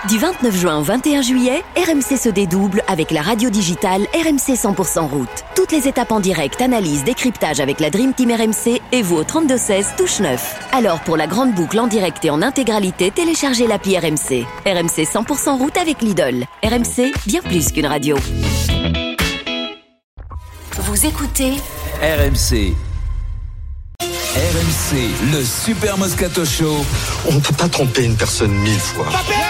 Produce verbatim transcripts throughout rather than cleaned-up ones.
Du vingt-neuf juin au vingt et un juillet, R M C se dédouble avec la radio digitale R M C cent pour cent route. Toutes les étapes en direct, analyse, décryptage avec la Dream Team R M C et vous au trente-deux seize, touche neuf. Alors pour la grande boucle en direct et en intégralité, téléchargez l'appli R M C. R M C cent pour cent route avec Lidl. R M C, bien plus qu'une radio. Vous écoutez R M C. R M C, le Super Moscato Show. On ne peut pas tromper une personne mille fois.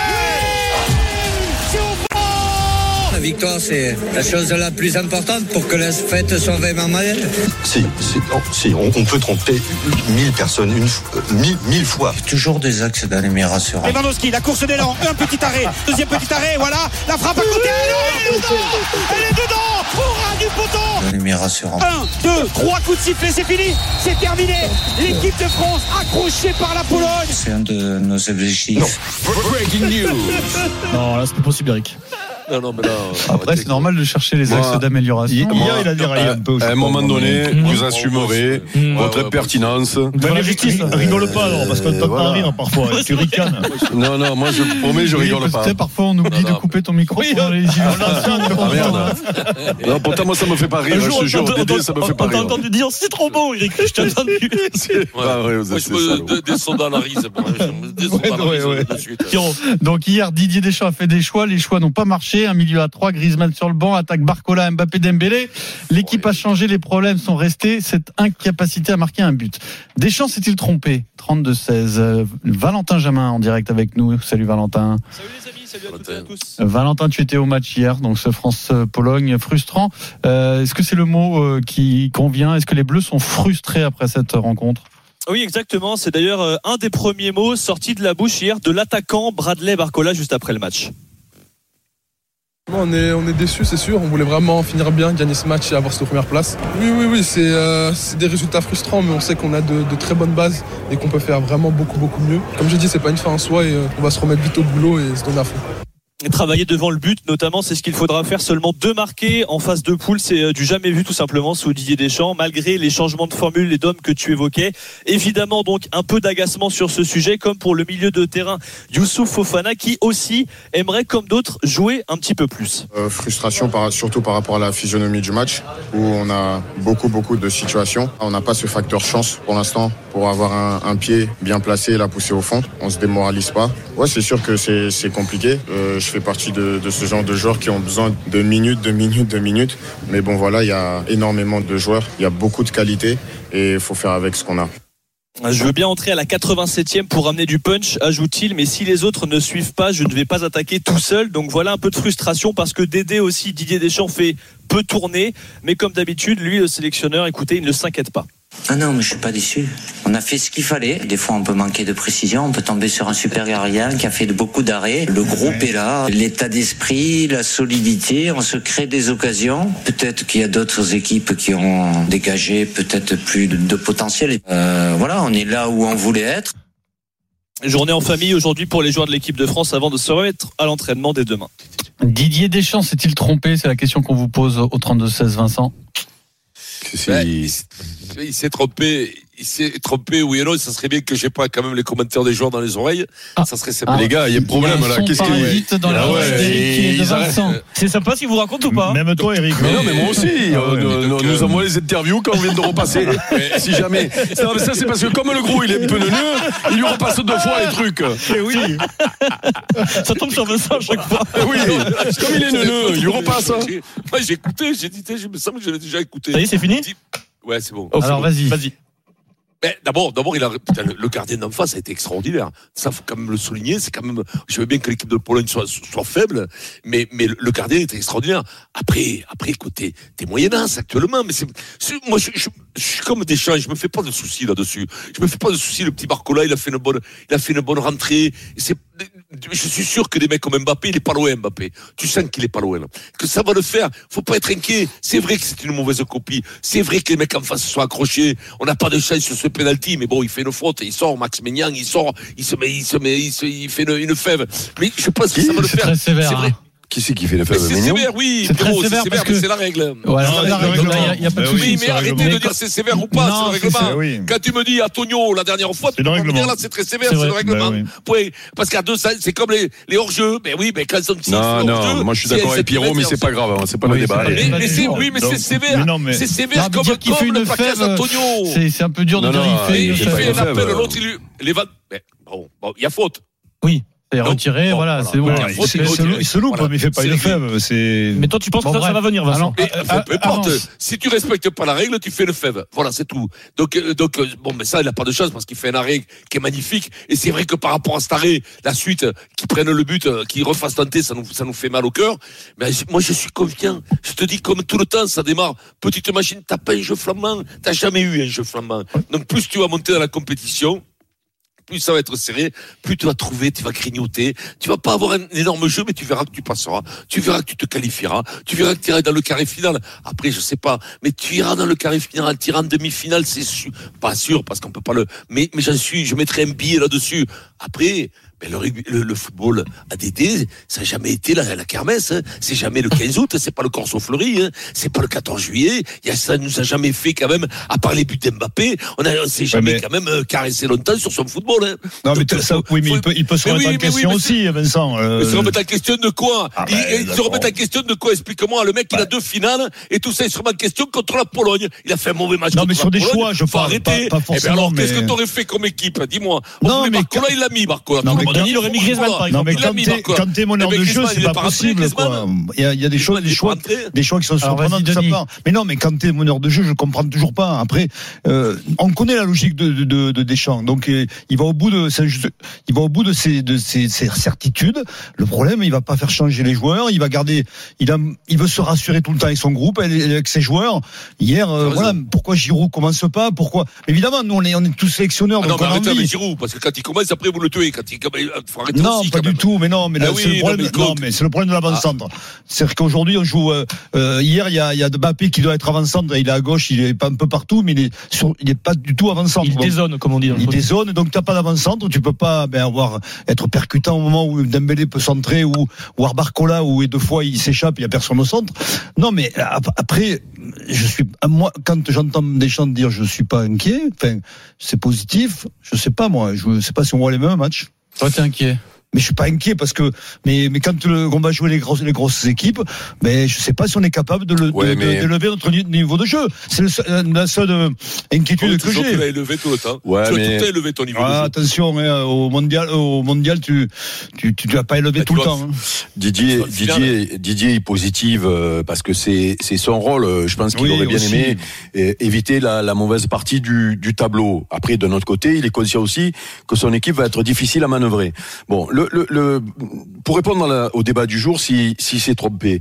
La victoire, c'est la chose la plus importante pour que la fête soit vraiment malade. Si, si, non, si on, on peut tromper mille personnes une fois, mille, mille fois. Toujours des axes d'amélioration. Lewandowski, la course d'élan, un petit arrêt, deuxième petit arrêt, voilà, la frappe à côté, elle est dedans, elle est dedans, au ras du poteau. D'amélioration. Un, deux, trois coups de sifflet, c'est fini, c'est terminé. L'équipe de France accrochée par la Pologne. C'est un de nos objectifs. Non. Breaking news. Non, là c'est pas possible, Eric. Non, non, mais là, après, c'est normal de chercher les axes moi, d'amélioration. Hier, moi, il a déraillé un peu. À un moment donné, mmh. vous assumerez mmh. votre ouais, pertinence. La justice, rigole pas alors, parce qu'on t'entend voilà. rire parfois. Tu ricanes. Non, non, moi je promets, je rigole oui, pas. Tu sais, parfois on oublie non, non, de couper ton micro. Oui, dans les ah, merde. Non, pourtant, moi ça me fait pas rire. Je te jure, Dédé, ça me fait pas rire. On t'a entendu dire, c'est trop beau, Eric. Je t'ai entendu. C'est pas vrai, vous êtes salaud. Descends dans la rise. Descends dans la rise de suite. Donc hier, Didier Deschamps a fait des choix. Les choix n'ont pas marché. Un milieu à trois. Griezmann sur le banc, attaque Barcola, Mbappé, Dembélé. L'équipe a changé, les problèmes sont restés. Cette incapacité à marquer un but. Deschamps s'est-il trompé? trente-deux seize. Euh, Valentin Jamin en direct avec nous. Salut Valentin. Salut les amis, salut à toutes et à tous. Valentin, tu étais au match hier, donc ce France-Pologne frustrant. Euh, est-ce que c'est le mot euh, qui convient? Est-ce que les Bleus sont frustrés après cette rencontre? Oui, exactement. C'est d'ailleurs euh, un des premiers mots sortis de la bouche hier de l'attaquant Bradley Barcola juste après le match. On est, on est déçus, c'est sûr. On voulait vraiment finir bien, gagner ce match et avoir cette première place. Oui, oui, oui, c'est, euh, c'est des résultats frustrants, mais on sait qu'on a de, de très bonnes bases et qu'on peut faire vraiment beaucoup, beaucoup mieux. Comme j'ai dit, c'est pas une fin en soi et euh, on va se remettre vite au boulot et se donner à fond. Travailler devant le but, notamment, c'est ce qu'il faudra faire. Seulement deux marqués en phase de poule, c'est du jamais vu tout simplement sous Didier Deschamps, malgré les changements de formule et d'hommes que tu évoquais. Évidemment, donc un peu d'agacement sur ce sujet, comme pour le milieu de terrain Youssouf Fofana, qui aussi aimerait, comme d'autres, jouer un petit peu plus. Euh, frustration, par, surtout par rapport à la physionomie du match, où on a beaucoup, beaucoup de situations. On n'a pas ce facteur chance pour l'instant, pour avoir un, un pied bien placé et la pousser au fond. On se démoralise pas. Ouais, c'est sûr que c'est, c'est compliqué. Euh, je fais partie de, de ce genre de joueurs qui ont besoin de minutes, de minutes, de minutes. Mais bon, voilà, il y a énormément de joueurs, il y a beaucoup de qualité et il faut faire avec ce qu'on a. Je veux bien entrer à la quatre-vingt-septième pour amener du punch, ajoute-t-il, mais si les autres ne suivent pas, je ne vais pas attaquer tout seul. Donc voilà un peu de frustration parce que Dédé aussi, Didier Deschamps fait peu tourner. Mais comme d'habitude, lui, le sélectionneur, écoutez, il ne s'inquiète pas. Ah non, mais je suis pas déçu. On a fait ce qu'il fallait. Des fois, on peut manquer de précision. On peut tomber sur un super gardien qui a fait beaucoup d'arrêts. Le groupe est là. L'état d'esprit, la solidité. On se crée des occasions. Peut-être qu'il y a d'autres équipes qui ont dégagé peut-être plus de, de potentiel. Euh, voilà, on est là où on voulait être. Journée en famille aujourd'hui pour les joueurs de l'équipe de France avant de se remettre à l'entraînement dès demain. Didier Deschamps s'est-il trompé? C'est la question qu'on vous pose au trente-deux seize, Vincent. Ben, il, il s'est trompé, il s'est trompé, oui et non. Ça serait bien que j'ai pas quand même les commentaires des joueurs dans les oreilles. Ah. Ça serait sympa. Ah. Les gars, il y a un problème là. Qu'est-ce que dans la ouais, Vincent. C'est sympa si vous raconte ou pas? Même toi, Eric. Mais non, mais moi aussi. Ah ouais, euh, nous, nous avons les interviews quand on vient de repasser. Si jamais. Ça, ça, c'est parce que comme le gros, il est un peu neuneux, il lui repasse deux fois les trucs. Et oui. Ça tombe sur Vincent à chaque fois. Oui. Comme il est neuneux, il lui repasse. Moi, j'ai écouté, j'ai dit, je me semble que je l'ai déjà écouté. Ça y est, c'est fini? Ouais, c'est bon. Alors, vas-y. Vas-y. Mais d'abord, d'abord, il a, putain, le gardien d'en face a été extraordinaire. Ça, faut quand même le souligner. C'est quand même, je veux bien que l'équipe de Pologne soit, soit faible, mais, mais le gardien était extraordinaire. Après, après, côté, t'es moyennasse actuellement, mais c'est, c'est moi, je, je, je suis comme Deschamps, je me fais pas de soucis là-dessus. Je me fais pas de soucis. Le petit Barcola, il a fait une bonne, il a fait une bonne rentrée. C'est, je suis sûr que des mecs comme Mbappé, il est pas loin, Mbappé. Tu sens qu'il est pas loin, là. Que ça va le faire. Faut pas être inquiet. C'est vrai que c'est une mauvaise copie. C'est vrai que les mecs en face se sont accrochés. On n'a pas de chance sur ce penalty, mais bon, il fait une faute, il sort, Max Maignan, il sort, il se met, il se met, il, se, il fait une, une fève. Mais je pense que qui, ça va le c'est faire. Très sévère, c'est vrai. Hein. Qui c'est qui fait le faible? C'est sévère, oui. C'est très Pierrot, sévère c'est parce sévère, mais que- c'est la règle. Voilà, Non, c'est la c'est le règle. règlement. Il y a pas de Mais souci. Oui, mais c'est le arrêtez règlement. de dire c'est sévère ou pas, Non, c'est le c'est règlement. ça, oui. Quand tu me dis à Tonio la dernière fois, C'est tu le peux pas me dire règlement. là c'est très sévère, C'est c'est le vrai. règlement. Ben Point. Parce qu'à deux, ça, c'est comme les, les hors-jeux. Mais oui, mais quand ils sont petits, Non, c'est non, hors-jeu. moi je suis Si d'accord elle avec Pierrot, s'est mais fait, c'est pas grave, hein, c'est pas Oui, le débat. c'est pas- Mais, mais c'est, Donc, oui, mais c'est donc, sévère. mais non, mais- C'est sévère Non, mais comme, dire qu'il fait comme le une paquet fève, d'Antonio. C'est c'est un peu dur de Non, dire non, il fait Et une il fait fève. fait un fève, appel, euh. l'autre, il lui, les vannes. Mais bon, bon, il y a faute. Oui, c'est Donc, retiré, bon, voilà, voilà. c'est bon. Ouais, Ouais, il il faut se- qu'il il se retire. loupe- il se loupe, Voilà. mais il fait pas C'est une réglé. fève. C'est. Mais toi, tu penses Bon, que ça, ça bref. va venir, Vincent? Alors, Mais, euh, enfin, peu euh, importe, avance. si tu respectes pas la règle, tu fais le fève. Voilà, c'est tout. Donc, euh, donc, euh, bon, mais ça, il n'a pas de chance parce qu'il fait un arrêt qui est magnifique. Et c'est vrai que par rapport à cet arrêt, la suite, qui prenne le but, euh, qui refasse tenter, ça nous, ça nous fait mal au cœur. Mais j- moi, je suis confiant. Je te dis, comme tout le temps, ça démarre. Petite machine, t'as pas un jeu flamand. T'as jamais eu un jeu flamand. Donc, plus tu vas monter dans la compétition, plus ça va être serré, plus tu vas trouver, tu vas grignoter. Tu vas pas avoir un énorme jeu, mais tu verras que tu passeras. Tu verras que tu te qualifieras. Tu verras que tu iras dans le carré final. Après, je sais pas, mais tu iras dans le carré final, tu iras en demi-finale, c'est sûr. Pas sûr, parce qu'on peut pas le, mais, mais j'en suis, je mettrai un billet là-dessus. Après, ben le, rugby- le, le football A D D, ça n'a jamais été la, la kermesse, hein. C'est jamais le quinze août, c'est pas le Corso Fleury, hein. C'est pas le quatorze juillet. Il y a, ça nous a jamais fait quand même, à part les buts d'Mbappé, on, a, on s'est jamais mais- quand même euh, caressé longtemps sur son football. Hein. Non, mais Donc, ça, faut- oui, mais faut- il peut, il peut se mais remettre oui, en mais oui, question mais aussi, Vincent. euh, Mais se remettre en question de quoi? Ah il, ben, il se d'accord. remettre en question de quoi? Explique-moi. Le mec, il a deux finales et tout ça, il se remet en question contre la Pologne. Il a fait un mauvais match Non, contre mais la sur des Pologne. choix, je Faut parle, arrêter. pas- pas Eh ben forcément, alors, qu'est-ce mais- que t'aurais fait comme équipe? Dis-moi. On Non, voulait mais Barcola, quand- il l'a mis, Barcola. Non, Tout mais le monde quand- a dit, il aurait mis faut Griezmann, voir. par Non, exemple. mais Il l'a quand mis, t'es, Barcola. quand t'es meneur Eh ben, de jeu, Griezmann, c'est il est pas pas rentré, possible, quoi. Griezmann. Il y a, il y a des choix, des Griezmann, choix, il est pas rentré. des choix qui sont Alors, surprenants vas-y, de sa Denis. part. Mais non, mais quand t'es meneur de jeu, je comprends toujours pas. Après, euh, on connaît la logique de, de, de, de Deschamps. Donc, euh, il va au bout de, c'est juste- il va au bout de ses, de ses, ses certitudes. Le problème, il va pas faire changer les joueurs. Il va garder, il a, il veut se rassurer tout le temps avec son groupe, avec ses joueurs. Hier, euh, T'as voilà, raison. pourquoi Giroud commence pas? Pourquoi? Évidemment, nous, on est, on est tous sélectionneurs, Ah non, donc mais on a arrêtez avec envie. Giroud, parce que quand il commence, après, vous le tuez. Quand il, il faut arrêter Non, aussi, pas quand du même. tout, mais non, mais là, Ah c'est oui, le problème. non, mais Non, donc- mais c'est le problème de l'avant-centre. C'est-à-dire qu'aujourd'hui, on joue. Euh, euh, hier, il y a, il y a Mbappé qui doit être avant-centre. Il est à gauche, il est pas un peu partout, mais il est, sur, il est pas du tout avant-centre. Il Donc, dézone, comme on dit. dans le il foot. dézone, donc t'as pas d'avant-centre, tu peux pas ben, avoir être percutant au moment où Dembélé peut centrer ou ou Barcola où deux fois il s'échappe, il y a personne au centre. Non, mais ap- après, je suis moi quand j'entends Deschamps dire je suis pas inquiet, enfin c'est positif. Je sais pas moi, je sais pas si on voit les mêmes matchs. Toi, t'es inquiet. Mais je suis pas inquiet parce que mais mais quand le, on va jouer les grosses les grosses équipes, ben je sais pas si on est capable de le Ouais, de- mais- de- d'élever notre ni- niveau de jeu. C'est le seul- la seule euh, inquiétude que Toujours, tu l'as j'ai. élevé tout le temps. Ouais, tu as mais- tout le temps élevé ton niveau Ah, de jeu. attention, hein, au mondial, au mondial, tu tu tu tu vas pas élever Bah, tout tu le vois, temps. hein. Didier, Sur le final. Didier, Didier est positive euh, parce que c'est c'est son rôle. euh, Je pense qu'il Oui, aurait bien aussi. aimé euh, éviter la, la mauvaise partie du, du tableau. Après, de notre côté, il est conscient aussi que son équipe va être difficile à manœuvrer. Bon, le, le, le pour répondre à la- au débat du jour, si si s'est trompé,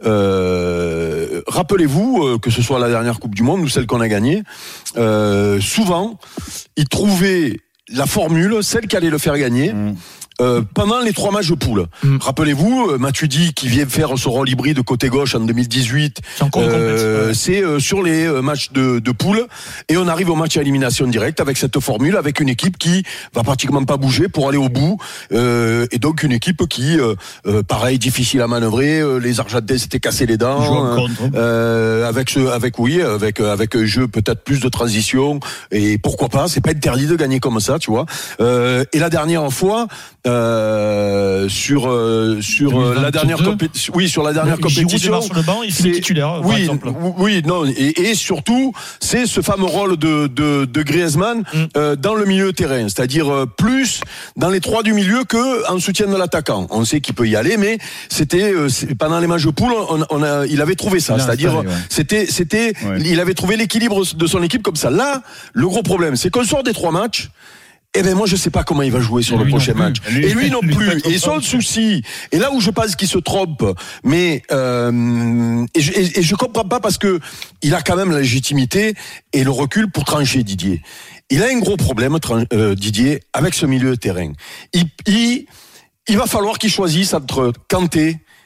euh, rappelez-vous euh, que ce soit la dernière Coupe du Monde ou celle qu'on a gagnée, euh, souvent il trouvait la formule, celle qui allait le faire gagner. Mmh. Euh, pendant les trois matchs de poule. Mm. Rappelez-vous, euh, Matuidi qui vient faire ce rôle hybride côté gauche en deux mille dix-huit, C'est encore euh, complexe. c'est euh, sur les euh, matchs de, de poule et on arrive au match à élimination directe avec cette formule, avec une équipe qui va pratiquement pas bouger pour aller au bout euh, et donc une équipe qui, euh, euh, pareil, difficile à manœuvrer. euh, les Argentins s'étaient cassés les dents. Joue en euh, contre. euh, avec ce, avec oui, avec avec un jeu peut-être plus de transition et pourquoi pas, c'est pas interdit de gagner comme ça, tu vois. Euh, et la dernière fois, euh, sur euh, sur euh, la dernière compétition, oui, sur la dernière Giroud compétition, démarre sur le banc, il finit c'est- titulaire, par oui, exemple. oui, non, et, et surtout, c'est ce fameux rôle de de, de Griezmann Mm. euh, dans le milieu de terrain, c'est-à-dire euh, plus dans les trois du milieu que en soutien de l'attaquant. On sait qu'il peut y aller, mais c'était euh, c'est- pendant les matchs de poule, on, on a, il avait trouvé ça, Il a c'est-à-dire installé, ouais. c'était c'était Ouais. il avait trouvé l'équilibre de son équipe comme ça. Là, le gros problème, c'est qu'on sort des trois matchs. Eh ben moi je sais pas comment il va jouer sur Et le lui non prochain plus. match. Lui- et lui non lui plus. peut-être Et son pas. souci. Et là où je pense qu'il se trompe, mais euh, et, je, et, et je comprends pas parce que il a quand même la légitimité et le recul pour trancher Didier. Il a un gros problème tran- euh, Didier avec ce milieu de terrain. Il, il, il va falloir qu'il choisisse entre Kanté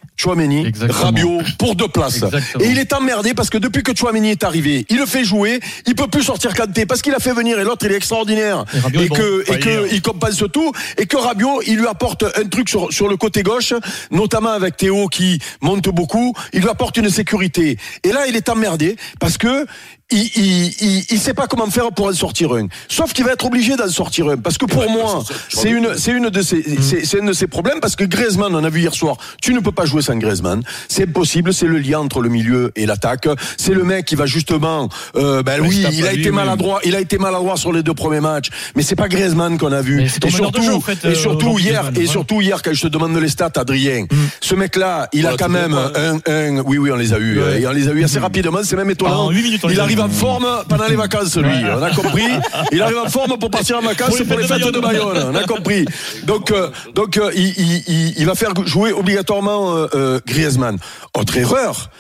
Chouameni, Exactement. Rabiot pour deux places. Exactement. Et il est emmerdé parce que depuis que Chouameni est arrivé, il le fait jouer, il peut plus sortir Kanté parce qu'il a fait venir et l'autre il est extraordinaire Et Rabiot et est bon. que et Enfin, que hier. il compense tout et que Rabiot il lui apporte un truc sur sur le côté gauche, notamment avec Théo qui monte beaucoup, il lui apporte une sécurité. Et là il est emmerdé parce que il, il, il, il sait pas comment faire pour en sortir un. Sauf qu'il va être obligé d'en sortir un. Parce que pour moi, c'est une, c'est une de ses, c'est, c'est un de ses problèmes parce que Griezmann, on a vu hier soir, tu ne peux pas jouer sans Griezmann. C'est impossible, c'est le lien entre le milieu et l'attaque. C'est le mec qui va justement, euh, ben Ouais, oui, c'est il a pas été lui, maladroit, il a été maladroit sur les deux premiers matchs. Mais c'est pas Griezmann qu'on a vu. Mais c'est ton Et meneur de surtout, jeu, en fait, et euh, surtout aujourd'hui, hier, Griezmann, et ouais. surtout hier, quand je te demande les stats, Adrien, Mm. ce mec-là, il a Voilà, quand tu même vois, un, un, oui, oui, on les a eu, Ouais. et on les a eu assez rapidement, c'est même Ah, étonnant. en huit minutes, on les il a arrive eu. en forme pendant les vacances, lui. On a compris. Il arrive en forme pour partir en vacances Pour les pour les fêtes de fêtes de Bayonne. On a compris. Donc, euh, donc, euh, il, il, il, il va faire jouer obligatoirement euh, euh, Griezmann. Autre erreur,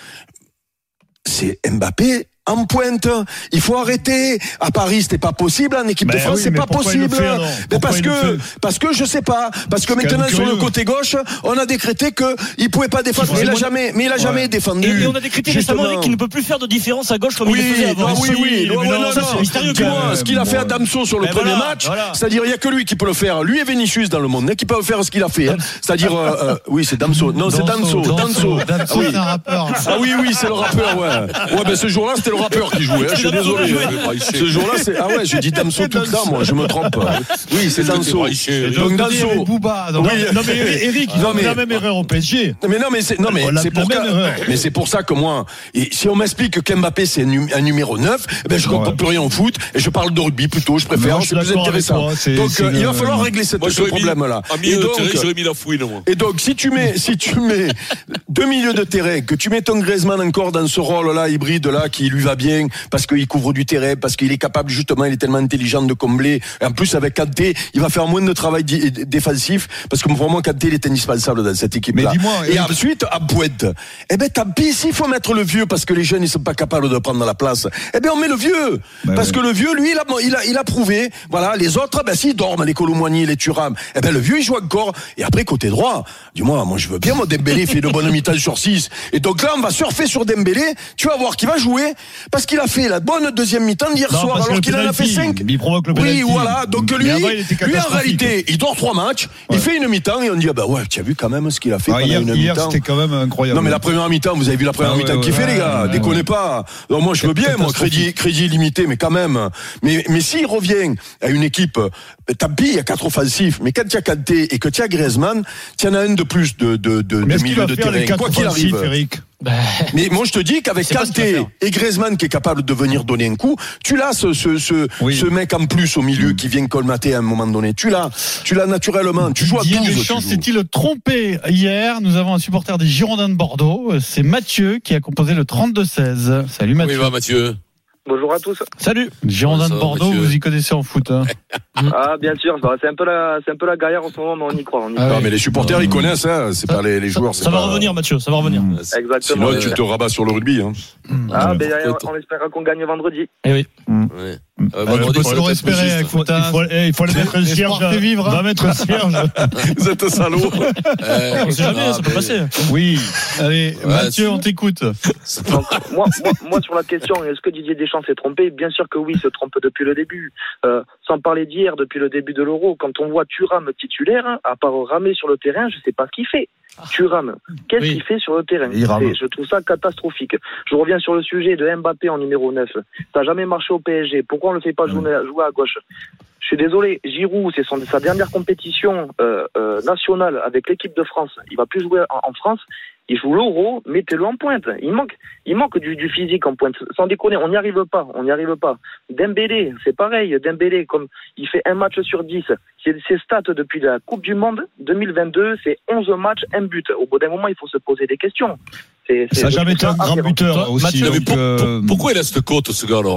c'est Mbappé en pointe. Il faut arrêter. À Paris, c'était pas possible. En équipe Ben de France, oui, c'est mais pas pourquoi il le possible. fait, alors Mais Pourquoi parce il le que, fait parce que je sais pas. Parce que C'est quand maintenant, même sur le curieux. côté gauche, on a décrété que il pouvait pas défendre. Mais il a jamais, mais il a jamais défendu. Et, et on a décrété récemment Justement. qu'il ne peut plus faire de différence à gauche comme Oui, il le faisait avant. ah oui, oui, Mais ouais, non, non, ça non. c'est mystérieux. Tu quand vois, même. ce qu'il a fait à Damso sur le Ben premier voilà, match, voilà. c'est-à-dire il y a que lui qui peut le faire. Lui et Vinicius dans le monde, hein, qui peuvent faire ce qu'il a fait. Hein. C'est-à-dire, euh, euh, oui, c'est Damso. Non, c'est Damso. Damso. Damso, Ah oui. c'est un rappeur. Ah oui, oui, c'est le rappeur, ouais. Ouais, ben ce jour-là, c'était le rappeur qui jouait. Hein, je suis désolé. Ce jour-là, c'est ah ouais, j'ai dit Damso tout le temps, moi, je me trompe. Oui, c'est Damso. Donc Damso. Booba. Donc, Oui. Non mais Eric, Non, il mais- fait la même erreur au P S G. Mais non, mais c'est non, mais On a c'est la pour même ça. erreur. Mais c'est pour ça que moi, et si on m'explique que Mbappé c'est un, num- un numéro neuf, eh ben je comprends Ouais. plus rien au foot et je parle de rugby plutôt. Je préfère, Non, je suis c'est plus d'accord avec intéressant. toi, c'est- Donc c'est euh, il va le- falloir régler cette, Moi, ce j'aurais mis, problème-là. à milieu Et de donc, terrain, j'aurais mis la fouine, moi. et donc, si tu mets, si tu mets deux milieux de terrain, que tu mets ton Griezmann encore dans ce rôle-là, hybride là, qui lui va bien, parce qu'il couvre du terrain, parce qu'il est capable, justement, il est tellement intelligent de combler. Et en plus, avec Kanté, il va faire moins de travail di- défensif, parce que pour moi, Kanté, il est indispensable dans cette équipe-là. Mais dis-moi, Et Eric- ensuite, à pointe. Eh ben, tant pis, s'il faut mettre le vieux, parce que les jeunes, ils sont pas capables de prendre la place. Eh ben, on met le vieux. Ben parce oui. que le vieux, lui, il a, il a, il a prouvé. Voilà, les autres, ben, s'ils dorment, les Colomboigny, les Thuram, eh ben, le vieux, il joue encore. Et après, côté droit, dis-moi, moi, je veux bien, moi, Dembélé fait de bonnes mi-temps sur six. Et donc là, on va surfer sur Dembélé. Tu vas voir qu'il va jouer, parce qu'il a fait la bonne deuxième mi-temps d'hier Non, soir, parce que alors le qu'il en a fait penalty, cinq. il provoque le Oui, penalty. voilà. Donc Mais lui, avant, il était lui, en catastrophique. réalité, il dort trois matchs, il fait une mi-temps, et on dit, ah ben ouais, tu as vu quand même ce qu'il a fait Ah, pendant hier, une hier mi-temps. c'était quand même incroyable. Non mais la première mi-temps, vous avez vu la première Ah ouais, mi-temps ouais, qu'il fait ouais, les gars, ouais, déconnez ouais. pas. Non, moi je veux bien, moi Catastrophique. crédit crédit limité, mais quand même. Mais mais s'il revient à une équipe, euh, tant pis, il y a quatre offensifs, mais quand tu as Kanté et que tu as Griezmann, tu en as un de plus de de de, Mais de est-ce qu'il milieu va de faire les terrain, quatre quoi qu'il offensifs, arrive. Eric? Mais moi je te dis qu'avec C'est pas ce qu'il va Kanté faire. et Griezmann qui est capable de venir donner un coup, tu l'as ce ce ce, Oui. ce mec en plus au milieu qui vient colmater à un moment donné. Tu l'as, tu l'as naturellement. Tu joues à Didier douze. Deschamps tu joues. s'est-il trompé hier? Nous avons un supporter des Girondins de Bordeaux. C'est Mathieu qui a composé le trente-deux seize. Salut Comment Mathieu. il va, Mathieu? Bonjour à tous. Salut. Girondins Ça de va, Bordeaux, Mathieu. vous y connaissez en foot. Hein. Ah, bien sûr, bah, c'est un peu la, c'est un peu la galère en ce moment, mais on y croit. On y Ah croit. Non oui. mais les supporters ils connaissent hein, c'est pas les, les joueurs. c'est Ça va pas- revenir, Mathieu, ça va revenir. Exactement. Sinon tu te rabats sur le rugby. Hein. Ah, Ouais. ben, on espère qu'on gagne vendredi. Eh oui. Ouais. Euh, Ah, vendredi, tu peux c'est toujours le espérer test avec juste. foot. Il faut, eh, il faut aller mettre un L'espoir cierge. fait vivre, hein. Va mettre un cierge. Vous êtes salaud. Euh, On sait jamais, ah, ça peut mais- passer. Oui. Allez, Ouais, Mathieu, c'est- on t'écoute. Donc, moi, moi, moi, sur la question, est-ce que Didier Deschamps s'est trompé? Bien sûr que oui, il se trompe depuis le début. Euh, sans parler d'hier, depuis le début de l'Euro, quand on voit Thuram titulaire, à part ramer sur le terrain, je sais pas ce qu'il fait. Thuram, qu'est-ce Oui. qu'il fait sur le terrain? Il rame. C'est- Je trouve ça catastrophique. Je reviens sur le sujet de Mbappé en numéro neuf. Ça n'a jamais marché au P S G. Pourquoi on le fait pas jouer, jouer à gauche? Je suis désolé, Giroud, c'est son, sa dernière compétition euh, euh, nationale avec l'équipe de France. Il va plus jouer en, en France. Il joue l'Euro, mettez-le en pointe. Il manque, il manque du, du physique en pointe. Sans déconner, on n'y arrive pas. On n'y arrive pas. Dembélé, c'est pareil. Dembélé, comme il fait un match sur dix. C'est ses stats depuis la Coupe du Monde deux mille vingt-deux, c'est onze matchs, un but. Au bout d'un moment, il faut se poser des questions. C'est, c'est, Ça n'a je jamais trouve été un ça grand aberrant. buteur Toi, aussi. Mathieu, Non, mais donc, pour- euh, pour- pourquoi il a cette cote, ce gars, alors?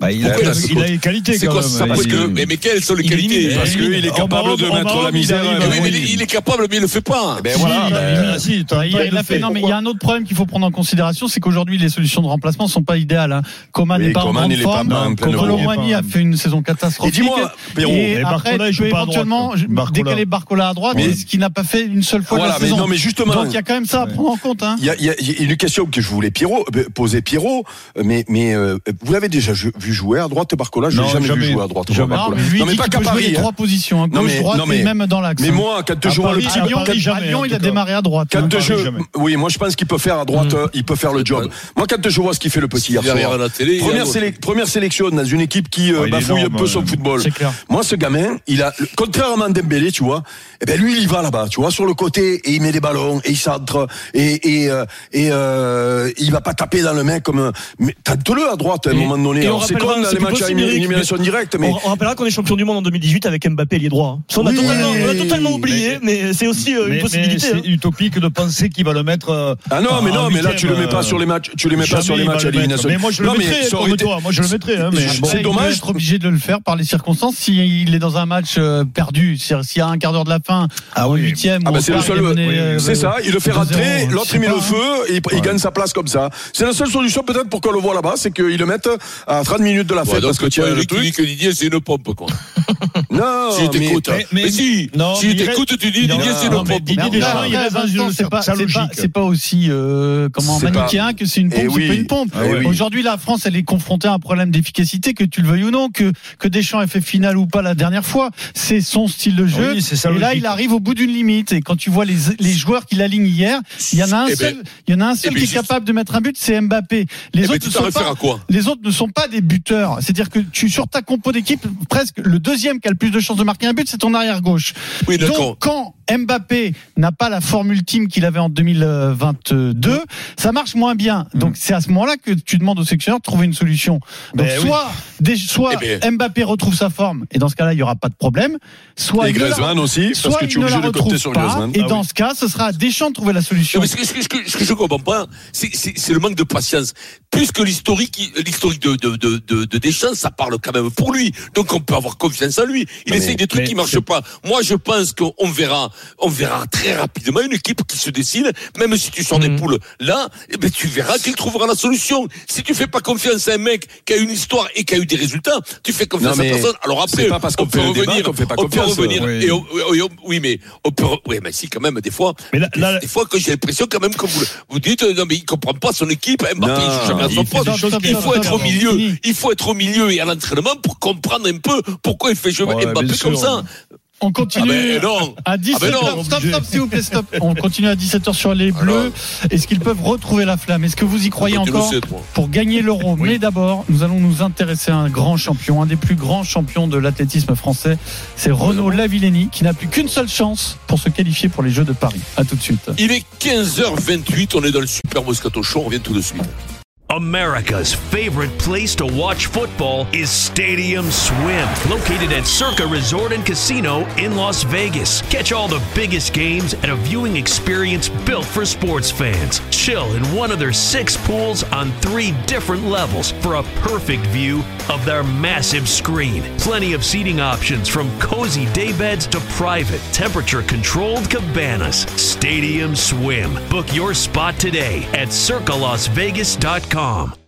Bah, il, a, Pourquoi il, a, il a les qualités c'est quand quoi même. ça, parce que, mais, mais quelles sont les il qualités élimine, Parce qu'il est capable de mettre la misère. Oui, mais il est capable, mais il le fait pas. Ben voilà. Ben, si, il, il a fait, non, mais il y a un autre problème qu'il faut prendre en considération, c'est qu'aujourd'hui les solutions de remplacement sont pas idéales. Hein. Coman n'est Oui, pas en Coman, grande il est pas forme. en pleine Kolo forme. Muani a fait une saison catastrophique. Et dis-moi, Pierrot, et et après, Barcola, il tu joue peux pas à droite, éventuellement Barcola. décaler Barcola à droite, Mais- mais ce qu'il n'a pas fait une seule fois Voilà, la mais saison. non, mais justement- Donc il y a quand même ça à prendre en compte. Hein. Il y a, il y a- il y a une question que je voulais Pierrot, euh, poser Pierrot, euh, mais, mais euh, vous l'avez déjà ju- vu jouer à droite, Barcola? Je l'ai Non, jamais, jamais. vu jouer à droite. Jamais. Barcola. Non, mais lui Non, dit pas qu'il qu'à peut jouer Paris. les hein. trois positions, hein, Non, gauche, mais- droite non, mais- et même dans l'axe. Mais hein. moi, quand je À vois le Paris, petit à À Lyon, Paris, il- jamais, à Lyon, en il tout a cas. démarré à droite. Quand hein. je, jamais. oui, moi je pense qu'il peut faire à droite, Mm. euh, il peut faire le job. Moi, quand je vois ce qu'il fait le petit hier Derrière soir, la télé, il y a première, l'autre. sélec- première sélection dans une équipe qui euh, Oh, il est bafouille énorme, un peu son euh, football. C'est clair. Moi, ce gamin, il a, contrairement à Dembélé, tu vois, eh ben lui, il y va là-bas, tu vois, sur le côté, et il met des ballons, et il centre, et et euh, et euh, il va pas taper dans le mec comme. Mais tente-le à droite à un Et- moment donné. et on Alors, c'est rappellera, comme dans c'est les plus matchs à possible, Eric, élimination directe, mais. On, on rappellera qu'on est champion du monde en deux mille dix-huit avec Mbappé, il est droit. Ça, on, a Oui, totalement, on a totalement mais- oublié, mais, c'est aussi euh, Mais, une possibilité. mais hein. c'est utopique de penser qu'il va le mettre. euh, Ah non, mais en non, mais là tu le mets huitième, pas sur les matchs, tu le mets pas sur les jamais il matchs va à le mettre. élimination. Mais moi je le Non, mais mettrais ça aurait comme été- toi. Moi je le mettrais. Hein, mais C'est bon. c'est Il dommage. doit être obligé de le faire par les circonstances s'il est dans un match euh, perdu. C'est-à-dire, s'il y a un quart d'heure de la fin, Ah en oui. huitième, Ah ou bah en c'est le quart, seul, il est mené, oui, euh, c'est ça, il le fait deux zéro, rentrer, je l'autre sais il met pas, le hein. feu et il gagne sa place comme ça. C'est la seule solution peut-être pour qu'on le voit là-bas, c'est qu'ils le mettent à trente minutes de la Ouais, fête donc parce que tu tu as as le dit truc. que Didier c'est une pompe quoi. Non, Si mais- t'écoutes, mais- mais- mais si, non, si mais il t'écoutes, tu dis Non, Didier c'est une non, mais pompe. Didier Mais Deschamps, après, il reste dans en même temps, une- c'est pas, sa c'est logique. pas, c'est pas aussi euh, comment C'est pas- manichéen que c'est une pompe, Eh c'est oui. pas une pompe. Eh oui. Aujourd'hui, la France, elle est confrontée à un problème d'efficacité, que tu le veuilles ou non, que que Deschamps ait fait finale ou pas la dernière fois, c'est son style de jeu. Oui, c'est sa et là, logique. il arrive au bout d'une limite. Et quand tu vois les les joueurs qu'il aligne hier, il y en a un Eh ben, seul, il y en a un seul eh ben, qui est juste- capable de mettre un but, c'est Mbappé. Les Eh ben, autres tu ne t'en sont réfères pas. à quoi? Les autres ne sont pas des buteurs. C'est-à-dire que tu sur ta compo d'équipe, presque le deuxième qui a le plus de chances de marquer un but, c'est ton arrière gauche. Oui, d'accord. Donc quand Mbappé n'a pas la forme ultime qu'il avait en deux mille vingt-deux, ça marche moins bien. Donc c'est à ce moment-là que tu demandes au sélectionneur de trouver une solution. Donc Ben oui. soit des, soit Eh ben. Mbappé retrouve sa forme et dans ce cas-là il y aura pas de problème. Soit Et il ne la- Griezmann aussi, parce soit que il tu es ne obligé la de compter retrouve sur pas, Griezmann. Et Ah dans oui. ce cas, ce sera à Deschamps de trouver la solution. Non, mais ce, que, ce, que, ce que je comprends pas, c'est, c'est, c'est le manque de patience. Plus que l'historique, l'historique de, de, de, de, de Deschamps, ça parle quand même pour lui. Donc on peut avoir confiance en lui. Il Mais- essaye des trucs mais qui marchent c'est- pas. Moi, je pense qu'on verra, on verra très rapidement une équipe qui se dessine. Même si tu sors des poules là, eh ben, tu verras qu'il trouvera la solution. Si tu fais pas confiance à un mec qui a une histoire et qui a eu des résultats, tu fais confiance Non, mais à personne. Alors après, c'est pas parce qu'on on peut fait le débat revenir, qu'on fait pas on peut confiance. revenir. Oui. Et on- oui, on- oui, mais on peut, re- oui, mais si quand même des fois. Mais là- là- des fois que j'ai l'impression quand même que vous, vous dites euh, non mais il comprend pas son équipe. Mbappé, Non, il joue jamais à il son fait poste. des choses Il qu'il faut doit être au faire. milieu. Fini. Il faut être au milieu et à l'entraînement pour comprendre un peu pourquoi il fait jouer Ouais, Mbappé bien comme sûr. ça. On continue Ah ben non. à dix-sept Ah ben heures. non. Stop, stop, s'il vous plaît, stop. On continue à dix-sept heures sur les Bleus. Est-ce qu'ils peuvent retrouver la flamme? Est-ce que vous y croyez Toi, tu le encore sais, toi. pour gagner l'Euro? Mais d'abord, nous allons nous intéresser à un grand champion, un des plus grands champions de l'athlétisme français. C'est Renaud Lavillenie, qui n'a plus qu'une seule chance pour se qualifier pour les Jeux de Paris. À tout de suite. Il est quinze heures vingt-huit. On est dans le Super Moscato Show. On revient tout de suite. America's favorite place to watch football is Stadium Swim, located at Circa Resort and Casino in Las Vegas. Catch all the biggest games at a viewing experience built for sports fans. Chill in one of their six pools on three different levels for a perfect view of their massive screen. Plenty of seating options from cozy daybeds to private, temperature-controlled cabanas. Stadium Swim. Book your spot today at circa las vegas dot com.